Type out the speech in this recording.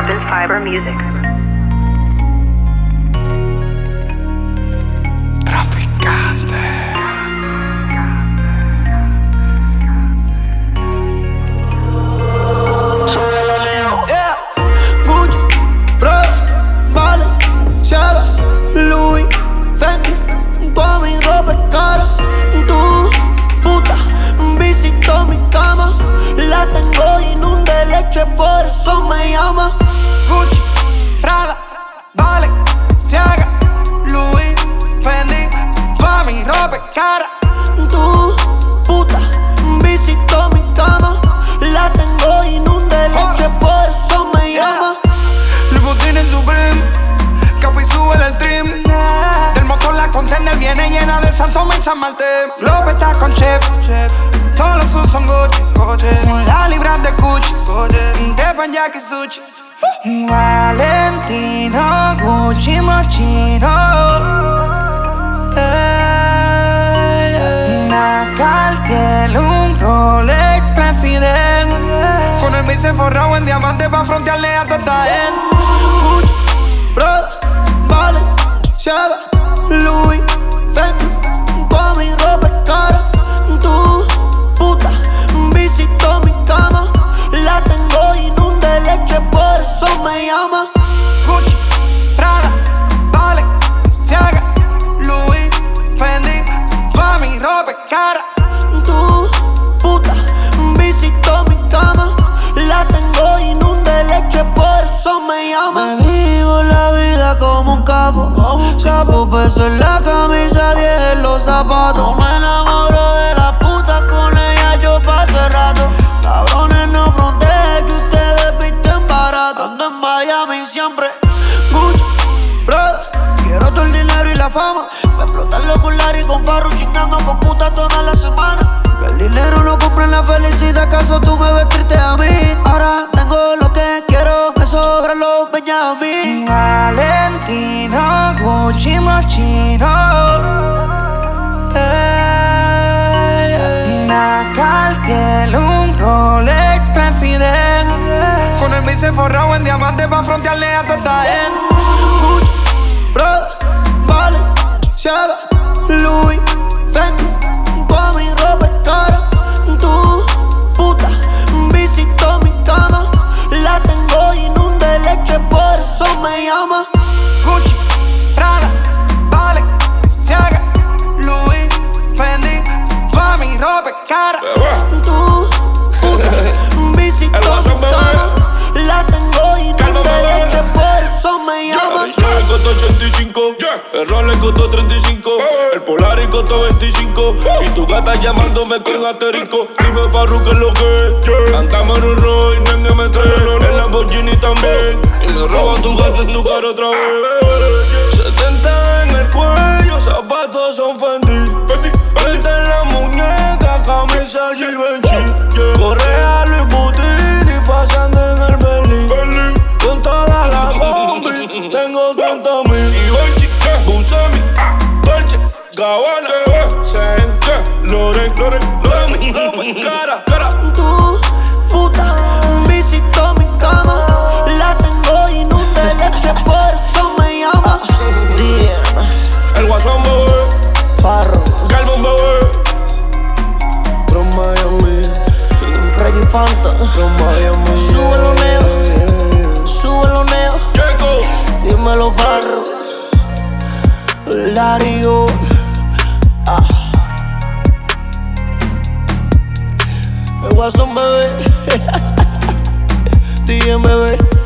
Carbon Fiber Music. Yeah, Gucci, Prada, Balenciaga, Louis, Fendi, toda mi ropa es cara. Tu puta visitó mi cama, la tengo inunda de leche, por eso me llama. Gucci, Prada, Balenciaga, Louis, Fendi, toda mi ropa es cara. Tu puta visitó mi cama, la tengo inunda de leche, por eso me llama. Louboutin en Supreme, Café sube el trim. Del motor la container viene llena de San Tomás y San Martín. López está con chip, todos los sus son Gucci. La libra de Gucci, teppanyaki sushi. Valentino, Gucci Moschino. Una Cartier, un Rolex presidente. Con el bíceps forrado en diamante pa' frontearle a toda esta gente. Gucci, Prada, Balenciaga, Louis, Fendi, toda mi ropa es cara. Tu puta visitó mi cama, la tengo inunda de leche, por eso me llama. Gucci, Prada, Balenciaga, Louis, Fendi, toda mi ropa es cara. Tu puta visitó mi cama, la tengo inunda de leche, por eso me llama. Me vivo la vida como un capo, 5 pesos en la camisa, 10 en los zapatos. Me enamoro de las putas, con ellas yo paso el rato. Cabrones, no fronteen que ustedes visten barato. Ando en Miami siempre, Gucci, Prada. Quiero todo el dinero y la fama, pa' explotarlo con Larry y con Farru, chingando con putas toda la semana. Que el dinero no compra la felicidad, ¿acaso tú me ves triste a mí? Ahora tengo lo que quiero, me sobran los Benjamín. Valentino, Gucci Moschino. Una Cartier, un Rolex presidente. Con el bíceps forrado en diamante pa' frontearle a toda esta gente. Gucci, Prada, Balenciaga, Louis, Fendi, toda mi ropa es cara. Tu puta visitó mi cama, la tengo inunda de leche, por eso me llama. Gucci, Prada, Balenciaga, Louis, Fendi, toda mi ropa es cara. Tu puta visitó mi cama, la tengo inunda de leche, por eso me llama. El traje costó 85, el Rolex costó 35, el Polaris costó 25 y tu gata llamándome con asterisco. Dime Farru que es lo que es. Andamos en un Roy, no en M3, el Lamborghini también. Y le robo a tu gata en tu cara otra vez. 70 en el cuello, zapatos son Fendi. 20 en la muñeca, camisa Givenchy. Correa Louis Vuitton y pasando en el Berlin. Con toda la bombi, tengo 30,000. Y Benchi, Busemi, Dolce, Gabbana, Sente, Loren, mi ropa en cara. Tu puta visitó mi cama, la tengo inunda de leche, por eso me llama. El Guasón, bebé, Farru, Calvin, bebé, from Miami, Freddy Fanta, from Miami. Súbelo, Neo, súbelo, Neo. Checo, Dímelo, Farru, Lario. El Guasón, bebé. DM, bebé.